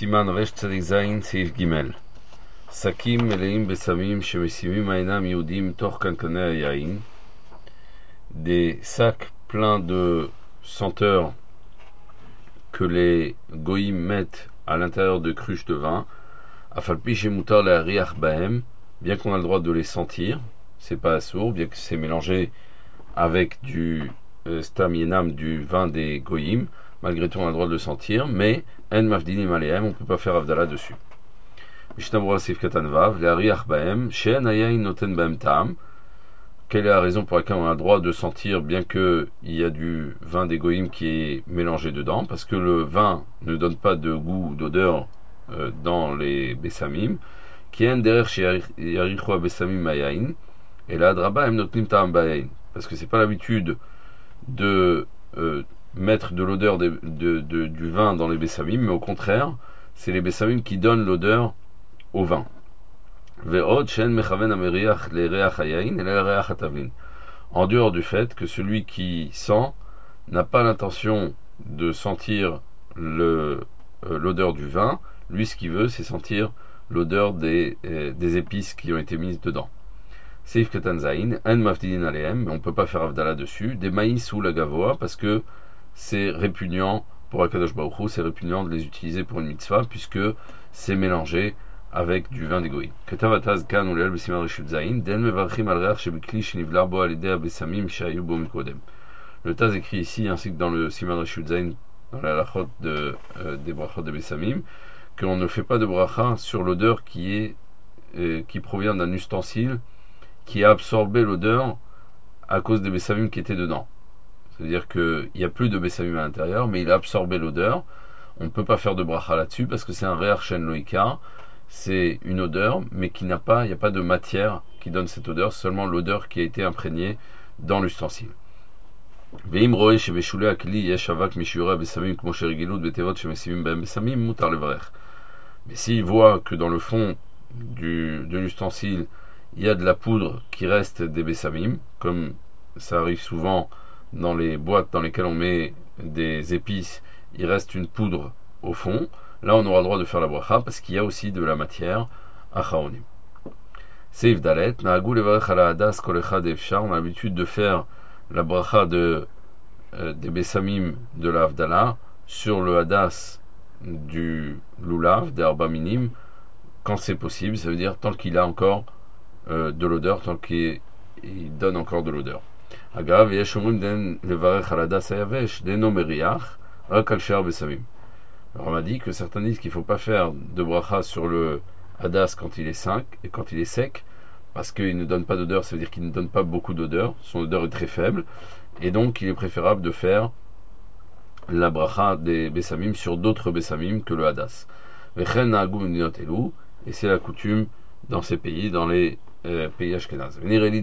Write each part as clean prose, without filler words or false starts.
סימן רצ"ז סעיף ג' שקים מלאים בסמים שמשימים אינם יהודים מתוך קנקני היין, des sacs pleins de senteurs que les goïms mettent à l'intérieur de cruches de vin, afalpi shemutar le'ariach bahem, bien qu'on a le droit de les sentir, c'est pas assourd, bien que c'est mélangé avec du stam yenam, du vin des goïms, malgré tout on a le droit de le sentir, mais en mafdinim alehem, on peut pas faire avdala dessus. Mishnah Sif Katan Vav, le'ariach bahem, she'en hayayin noten bahem ta'am. Quelle est la raison pour laquelle on a le droit de sentir, bien qu'il y a du vin des goïms qui est mélangé dedans? Parce que le vin ne donne pas de goût, d'odeur dans les bessamim. Qui en derrière chez Yarichua bessamim mayain. Et là, draba em notlim ta'am bayain. Parce que c'est pas l'habitude de mettre de l'odeur du vin dans les bessamim, mais au contraire, c'est les bessamim qui donnent l'odeur au vin. En dehors du fait que celui qui sent n'a pas l'intention de sentir l'odeur du vin, lui ce qu'il veut c'est sentir l'odeur des épices qui ont été mises dedans. Seif Katanzain, en mafdidin alehem, on ne peut pas faire avdala dessus, des maïs ou la gavoa, parce que c'est répugnant pour Akadosh Baruch Hu, c'est répugnant de les utiliser pour une mitzvah, puisque c'est mélangé avec du vin d'égoïne. Ketavataz kan ou l'el besiman rishut zayin, den mevarchim al reach shebikli shenivlar bo al idea besamim shayu bo mikodem. Le Taz écrit ici, ainsi que dans le siman rishut zayin, dans la lachot des brachot de besamim, que l'on ne fait pas de bracha sur l'odeur qui provient d'un ustensile qui a absorbé l'odeur à cause des besamim qui étaient dedans. C'est-à-dire qu'il n'y a plus de besamim à l'intérieur, mais il a absorbé l'odeur. On ne peut pas faire de bracha là-dessus parce que c'est un reach shen loïka. C'est une odeur, mais il n'y a pas de matière qui donne cette odeur, seulement l'odeur qui a été imprégnée dans l'ustensile. Mais s'il voit que dans le fond de l'ustensile, il y a de la poudre qui reste des bessamim, comme ça arrive souvent dans les boîtes dans lesquelles on met des épices, il reste une poudre au fond. Là, on aura le droit de faire la bracha parce qu'il y a aussi de la matière à chaonim. Seif dalet, na'agou levarech ala hadas kol echad efshar. On a l'habitude de faire la bracha des bessamim de la havdala sur le hadas du lulav, des arba minim, quand c'est possible. Ça veut dire tant qu'il a encore de l'odeur, tant qu'il donne encore de l'odeur. Agav, yesh omrim den levarech ala hadas hayavesh, den omeriach, rak al she'ar bessamim. Alors on m'a dit que certains disent qu'il ne faut pas faire de bracha sur le hadas quand il est sec, parce qu'il ne donne pas d'odeur, ça veut dire qu'il ne donne pas beaucoup d'odeur, son odeur est très faible, et donc il est préférable de faire la bracha des bessamim sur d'autres bessamim que le hadas. Et c'est la coutume dans ces pays, dans les pays ashkenaz.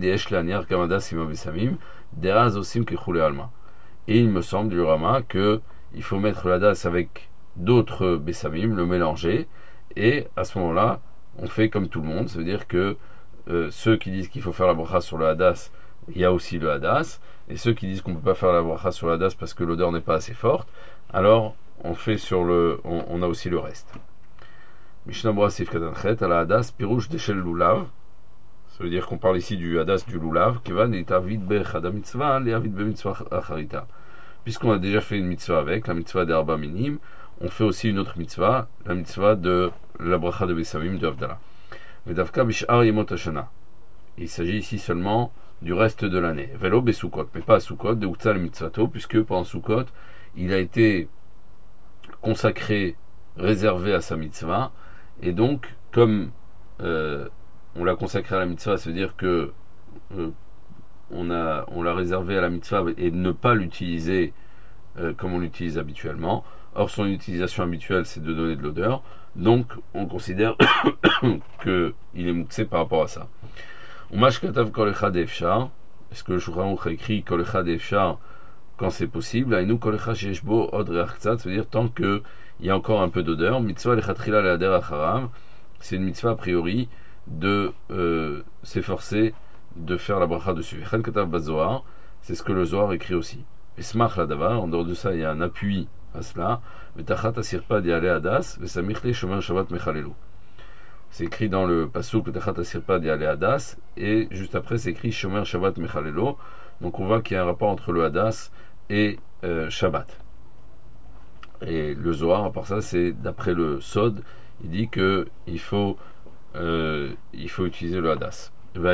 Et il me semble du Rama que il faut mettre le hadas avec d'autres bessamim, le mélanger, et à ce moment-là, on fait comme tout le monde, ça veut dire que ceux qui disent qu'il faut faire la bracha sur le hadas, il y a aussi le hadas, et ceux qui disent qu'on ne peut pas faire la bracha sur le hadas parce que l'odeur n'est pas assez forte, alors on fait on a aussi le reste. Mishnah Bora Sif Katanchet, à la hadas, pirouche d'échelle lulav, ça veut dire qu'on parle ici du hadas du lulav, qui va n'itavid bechada mitzvah, le'avid be mitzvah acharita. Puisqu'on a déjà fait une mitzvah avec, la mitzvah des arba minim, on fait aussi une autre mitzvah, la mitzvah de la bracha de Bessamim de Havdalah. Vedavka bishar yemot hashana. Il s'agit ici seulement du reste de l'année. Velo besukot, mais pas à Sukkot, de utzal mitzvato, puisque pendant Sukkot, il a été consacré, réservé à sa mitzvah, et donc, comme on l'a consacré à la mitzvah, ça veut dire que on l'a réservé à la mitzvah et ne pas l'utiliser comme on l'utilise habituellement. Or, son utilisation habituelle, c'est de donner de l'odeur. Donc, on considère qu'il est mouxé par rapport à ça. Est-ce que le Shulchan Aruch a écrit Kol Echad Efshar quand c'est possible? Aïnou Kol Echad Sheshbo Od Reach Tzat, ça veut dire tant qu'il y a encore un peu d'odeur. Mitzvah Lechatchila Le'ader Acharav, c'est une mitzvah a priori de s'efforcer de faire la bracha dessus. C'est ce que le Zohar écrit aussi. Esmach la davar, en dehors de ça, il y a un appui à cela. V'tachat asirpa diale hadas, v'samichle shomer Shabbat mechalelu. C'est écrit dans le pasuk V'tachat asirpa diale hadas, et juste après c'est écrit shomer Shabbat mechalelu. Donc on voit qu'il y a un rapport entre le hadas et Shabbat. Et le Zohar, à part ça, c'est d'après le Sod, il dit que il faut utiliser le hadas.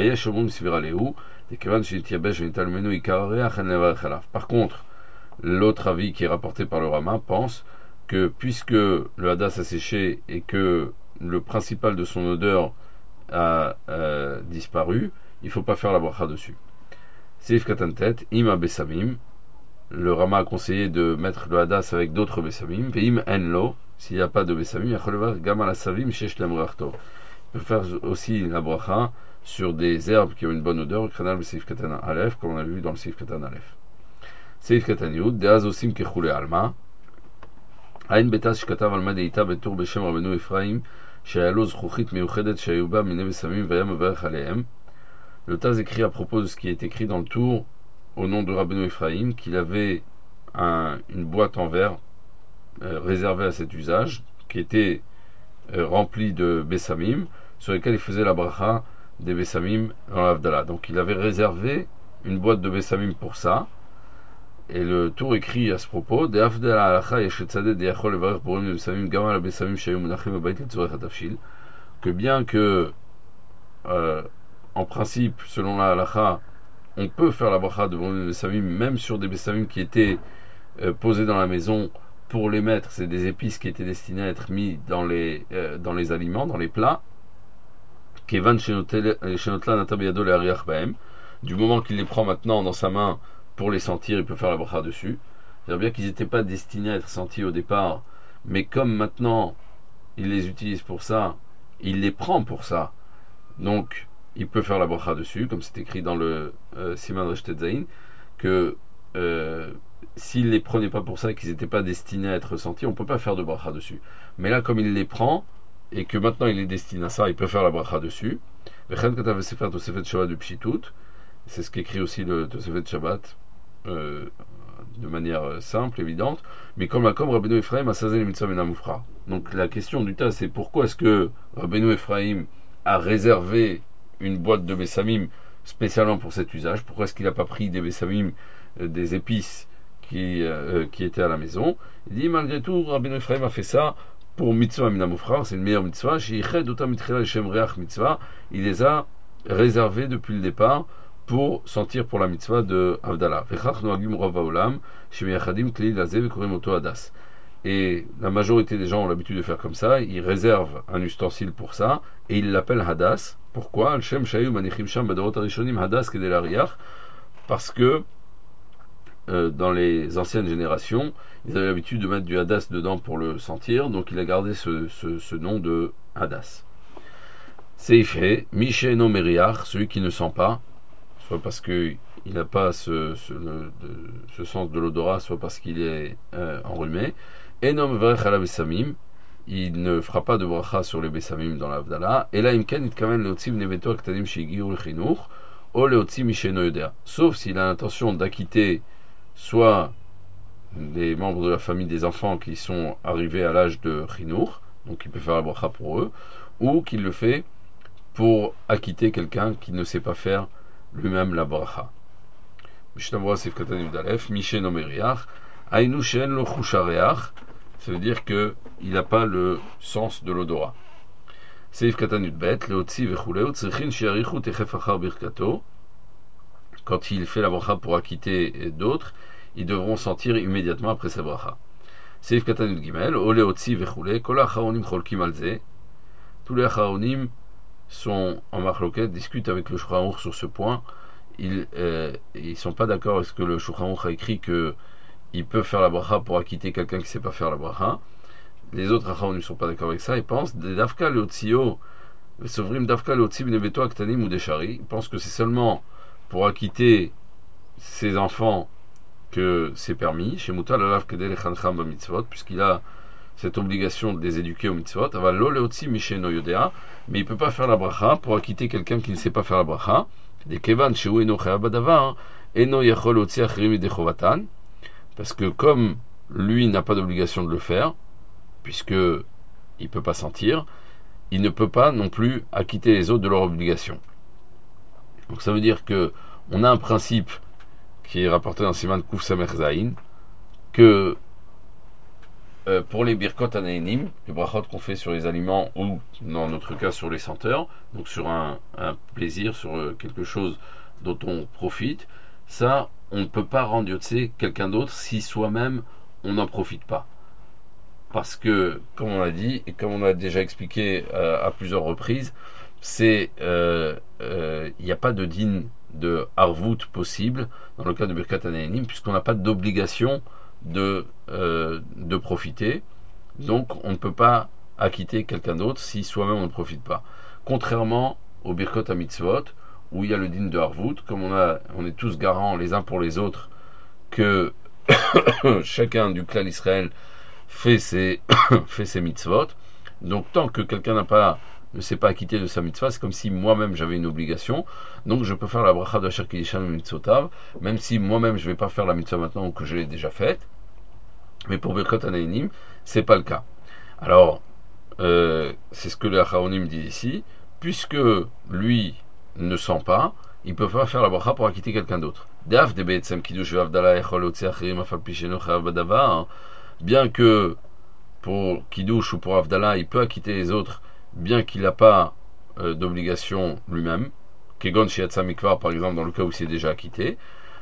Par contre, l'autre avis qui est rapporté par le Rama pense que puisque le hadas a séché et que le principal de son odeur a disparu, il ne faut pas faire la bracha dessus. Seif katantet, ima besamim. Le Rama a conseillé de mettre le hadas avec d'autres besamim. Veim enlo, s'il n'y a pas de besamim, yacholevar gama la savim shesh lemrachto. Il peut faire aussi la bracha sur des herbes qui ont une bonne odeur, kranal beseif katan alef, comme on a vu dans le seif katan alef. Seif katan yud, deaz osim kechule alma. Ain betas shkatav alma deita betur beshem rabenu Ephraim, shaya lo zchuchit miuchedet shayu ba mine besamim vayam mevarech alehem. Le Taz écrit à propos de ce qui est écrit dans le tour au nom de Rabbeinu Ephraim qu'il avait une boîte en verre réservée à cet usage qui était remplie de bessamim sur lesquels il faisait la bracha des bessamim dans l'Avdala. Donc il avait réservé une boîte de bessamim pour ça, et le tour écrit à ce propos que bien que en principe, selon la halacha, on peut faire la bracha de des bessamim, même sur des bessamim qui étaient posés dans la maison pour les mettre. C'est des épices qui étaient destinées à être mis dans les aliments, dans les plats. Du moment qu'il les prend maintenant dans sa main pour les sentir, il peut faire la bracha dessus. C'est-à-dire bien qu'ils n'étaient pas destinés à être sentis au départ, mais comme maintenant il les utilise pour ça, il les prend pour ça. Donc, il peut faire la bracha dessus, comme c'est écrit dans le Siman Reshtet Zayin, que s'il les prenait pas pour ça et qu'ils n'étaient pas destinés à être sentis, on ne peut pas faire de bracha dessus. Mais là, comme il les prend, et que maintenant il est destiné à ça, il peut faire la bracha dessus. C'est ce qu'écrit aussi le Tosefet Shabbat, de manière simple, évidente. Mais comme Rabbeinu Ephraim a sazen les mitzvah ben amufra. Donc la question du tas, c'est pourquoi est-ce que Rabbeinu Ephraim a réservé une boîte de bessamim spécialement pour cet usage? Pourquoi est-ce qu'il n'a pas pris des bessamim, des épices qui étaient à la maison? Il dit malgré tout, Rabbeinu Ephraim a fait ça pour mitzvah minamufrar, c'est une meilleure mitzvah. Il les a réservés depuis le départ pour sentir pour la mitzvah de Avdala. Et la majorité des gens ont l'habitude de faire comme ça, ils réservent un ustensile pour ça, et ils l'appellent Hadas. Pourquoi? Parce que dans les anciennes générations, ils avaient l'habitude de mettre du Hadas dedans pour le sentir, donc il a gardé ce nom de Hadas. Seifé, Misheno Meriach, celui qui ne sent pas, soit parce qu'il n'a pas ce sens de l'odorat, soit parce qu'il est enrhumé. Enom Verech ala Besamim, il ne fera pas de bracha sur les Besamim dans l'Avdala. Et là, Imken, itkaven leotzi bnebeto aktanim shigiru l'chinuch, o leotzi misheno yodea. Sauf s'il a l'intention d'acquitter soit des membres de la famille des enfants qui sont arrivés à l'âge de chinuch, donc il peut faire la bracha pour eux, ou qu'il le fait pour acquitter quelqu'un qui ne sait pas faire lui-même la bracha. Mishnah Sif Katan Yudalef, Misheno Meriach, Ainu Shen lo Chushareach, ça veut dire qu'il n'a pas le sens de l'odorat. Seif Katan Yudbet, Leotzi Vechuleu, Tzrichin Shiarichu Techef Achar Birkato, quand il fait la bracha pour acquitter d'autres, ils devront sentir immédiatement après sa bracha. Seif Katan Yudgimel, O Leotzi Vechule, Kol Acharonim Cholkim Alze, tous les Acharonim sont en marloquette, discutent avec le Shulchan Aruch sur ce point. Ils sont pas d'accord avec ce que le Shulchan Aruch a écrit que il peut faire la bracha pour acquitter quelqu'un qui ne sait pas faire la bracha. Les autres Acharonim ne sont pas d'accord avec ça. Ils pensent Dafka Leotzio, Sovrim Dafka Leotzi Bnebeto Aktanim ou Deshari. Ils pensent que c'est seulement pour acquitter ses enfants que c'est permis. Chez Mutal Alav Kedel Echancham Bamitzvot, puisqu'il a cette obligation de les éduquer au mitzvot. Aval lo leotzi misheno yodea, mais il peut pas faire la bracha pour acquitter quelqu'un qui ne sait pas faire la bracha. Des kevan sheu eno chayav badavar eno yachol leotzi achirim midechovatan, parce que comme lui n'a pas d'obligation de le faire, puisque il ne peut pas sentir, il ne peut pas non plus acquitter les autres de leur obligation. Donc ça veut dire que on a un principe qui est rapporté dans Siman Kuf Samer Zayin, que pour les birkot anaïnim, les brachot qu'on fait sur les aliments ou dans notre cas sur les senteurs, donc sur un plaisir, sur quelque chose dont on profite, ça on ne peut pas rendre yotzé quelqu'un d'autre si soi-même on n'en profite pas. Parce que, comme on l'a dit, et comme on a déjà expliqué à plusieurs reprises, il n'y a pas de din de harvout possible dans le cas de birkat anaïnim, puisqu'on n'a pas d'obligation de profiter, donc on ne peut pas acquitter quelqu'un d'autre si soi-même on ne profite pas. Contrairement au birkot à mitzvot, où il y a le din de harvout, comme on est tous garants les uns pour les autres que chacun du clan Israël fait ses mitzvot, donc tant que quelqu'un ne s'est pas acquitté de sa mitzvah, c'est comme si moi-même j'avais une obligation, donc je peux faire la bracha de Asher Kiddishan Mitzvotav, même si moi-même je ne vais pas faire la mitzvah maintenant ou que je l'ai déjà faite. Mais pour Birkot Anaïnim, c'est pas le cas. Alors, c'est ce que les Acharonim dit ici, puisque lui ne sent pas, il ne peut pas faire la bracha pour acquitter quelqu'un d'autre. Bien que pour Kiddush ou pour Avdallah, il peut acquitter les autres, bien qu'il n'a pas d'obligation lui-même, Kegon Shiatsa Mikvar par exemple, dans le cas où il s'est déjà acquitté,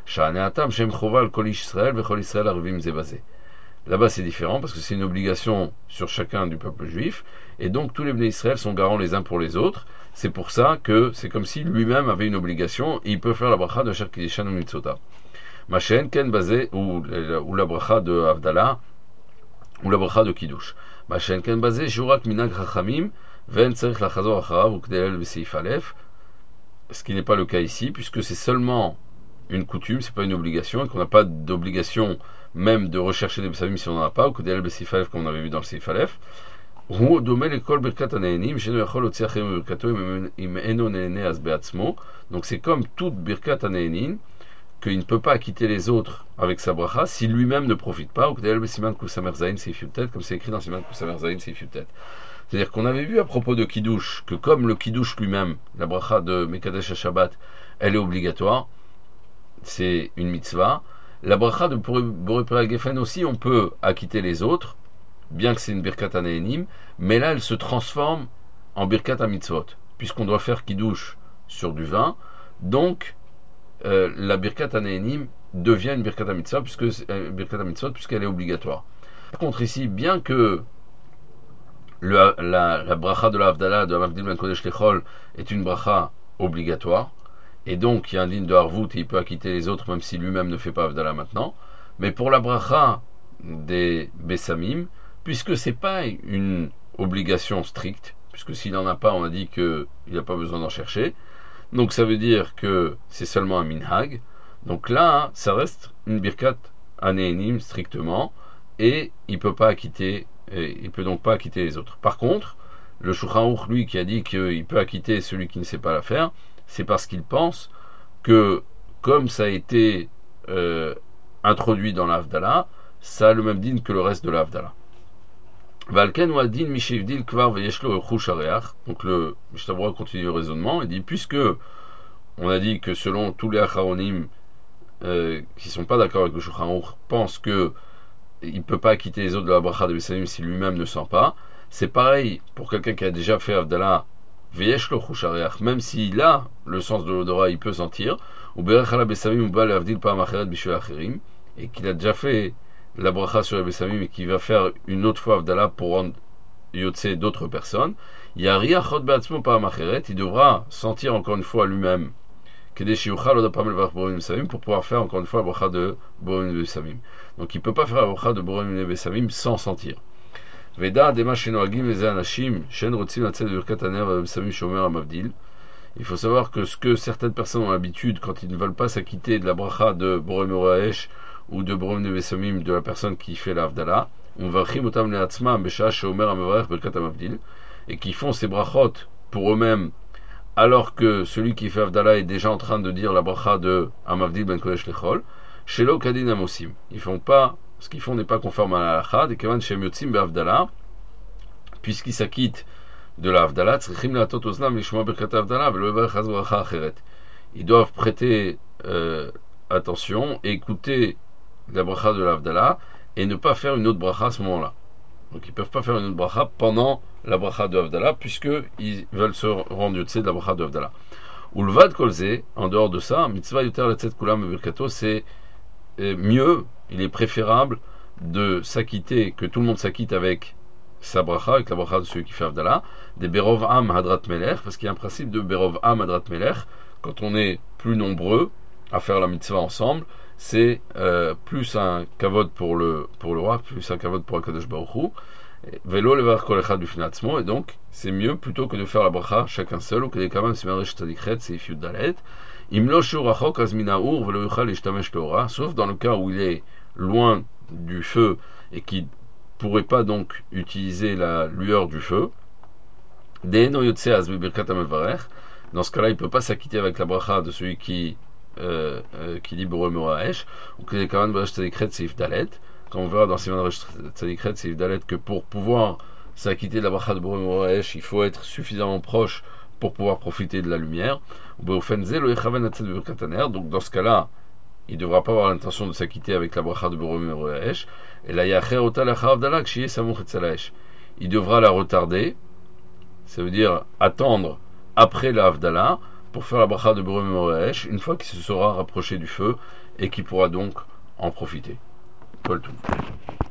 là-bas c'est différent parce que c'est une obligation sur chacun du peuple juif, et donc tous les Bnei Israël sont garants les uns pour les autres. C'est pour ça que c'est comme si lui-même avait une obligation et il peut faire la bracha de Asher Kiddishan Mitzvotav. Machen Ken Bazé ou la bracha de Avdallah ou la bracha de Kiddush. Machen Ken Bazé Jurak Minag Rachamim Ven Tzerich Lachazor Acharav ou Kdeel Beseif Aleph. Ce qui n'est pas le cas ici, puisque c'est seulement une coutume, c'est pas une obligation, et qu'on n'a pas d'obligation même de rechercher des Bessamim si on n'en a pas, ou que des Seif Aleph comme on avait vu dans le Seif Aleph. Donc c'est comme toute Birkat Anaïnim, qu'il ne peut pas acquitter les autres avec sa bracha si lui-même ne profite pas, ou que des Siman Kusamer Zayin Seif Yutet, comme c'est écrit dans Siman Kusamer Zayin Seif Yutet. C'est-à-dire qu'on avait vu à propos de Kiddush, que comme le Kiddush lui-même, la bracha de Mekadesh à Shabbat, elle est obligatoire, c'est une mitzvah. La bracha de Boré Pera Geffen aussi, on peut acquitter les autres, bien que c'est une birkat anaïnim, mais là elle se transforme en birkat à mitzvot, puisqu'on doit faire Kiddush sur du vin, donc la birkat anaïnim devient une birkat à mitzvot, puisqu'elle est obligatoire. Par contre ici, bien que la bracha de la Havdalah, de Hamavdil Ben Kodesh Lechol, est une bracha obligatoire, et donc il y a un digne de Harvout et il peut acquitter les autres même si lui-même ne fait pas Havdalah maintenant. Mais pour la bracha des Bessamim, puisque c'est pas une obligation stricte, puisque s'il n'en a pas, on a dit qu'il n'a pas besoin d'en chercher, donc ça veut dire que c'est seulement un minhag, donc là, ça reste une birkat anénim strictement, et il peut donc pas acquitter les autres. Par contre, le Shulchan Aruch, lui, qui a dit qu'il peut acquitter celui qui ne sait pas la faire, c'est parce qu'il pense que, comme ça a été introduit dans l'Havdalah, ça a le même din que le reste de l'Havdalah. Valken ou adin mishivdil kvar veyeshlo echush areach. Donc le Mishnah continue le raisonnement et dit, puisque on a dit que selon tous les acharonim qui sont pas d'accord avec le Shulchan Aruch pensent que il ne peut pas quitter les autres de la bracha de Bessamim si lui-même ne sent pas, c'est pareil pour quelqu'un qui a déjà fait Havdalah veyeshlo echush areach, même s'il a le sens de l'odorat, il peut sentir, ou berech ala Bessamim ou ba lehavdil pa'am acheret bishul acherim, et qu'il a déjà fait la bracha sur les Bessamim et qui va faire une autre fois Havdalah pour rendre Yotse d'autres personnes, il devra sentir encore une fois lui-même pour pouvoir faire encore une fois la bracha de Borim Bessamim. Donc il ne peut pas faire la bracha de Borim Bessamim sans sentir. Veda dema shenoagim veze anashim shen rotzim latzet birkat haner Bessamim shomer amavdil. Il faut savoir que ce que certaines personnes ont l'habitude, quand ils ne veulent pas s'acquitter de la bracha de Borim Oraesh ou de Borim Bessamim de la personne qui fait l'Havdalah, on va chimotam leatzmam besha shomer amavarech birkat amavdil, et qui font ces brachot pour eux-mêmes, alors que celui qui fait Havdalah est déjà en train de dire la bracha de Amavdil Ben Kodesh Lechol, Shelo Kadin Amosim. Ils font pas ce qu'ils font n'est pas conforme à la halakha, et kevan shem yotzim be'avdala, puisqu'ils s'acquittent de la Havdalah, ils doivent prêter attention et écouter la bracha de la Havdalah et ne pas faire une autre bracha à ce moment-là. Donc ils ne peuvent pas faire une autre bracha pendant la bracha de Havdalah, puisqu'ils veulent se rendre yotse de la bracha de Havdalah. Ulvad kolze, en dehors de ça, mitzvah yoter letzet kulam birkato, c'est mieux, il est préférable de s'acquitter, que tout le monde s'acquitte avec sa bracha, avec la bracha de celui qui fait Havdalah, des Berov Am Hadrat Melech, parce qu'il y a un principe de Berov Am Hadrat Melech, quand on est plus nombreux à faire la mitzvah ensemble, c'est plus un kavod pour le roi, plus un kavod pour Akadosh Baruch Hu, Velo levar kol echad b'fnei atzmo, et donc c'est mieux plutôt que de faire la bracha chacun seul, ou que des kamam simaresh tzadikret, seif yud dalet, imlo shur rachok azmina ur velo yuchal ishtamesh teora, sauf dans le cas où il est loin du feu et qui pourrait pas donc utiliser la lueur du feu. Dans ce cas-là, il ne peut pas s'acquitter avec la bracha de celui qui dit Boré Moraesh, ou que les Kavan Baresh Tzadikret Seif Dalet, quand on verra dans Siman Baresh Tzadikret Seif Dalet que pour pouvoir s'acquitter de la bracha de Boré Moraesh, il faut être suffisamment proche pour pouvoir profiter de la lumière. Donc dans ce cas-là, il ne devra pas avoir l'intention de s'acquitter avec la bracha de Boré Moraesh, et la Yacher Ota Lacha Havdalah Kshiye Samuch Etzalaesh. Il devra la retarder, ça veut dire attendre après la Havdalah pour faire la bracha de Boré Moraesh une fois qu'il se sera rapproché du feu et qu'il pourra donc en profiter. Kol Tov.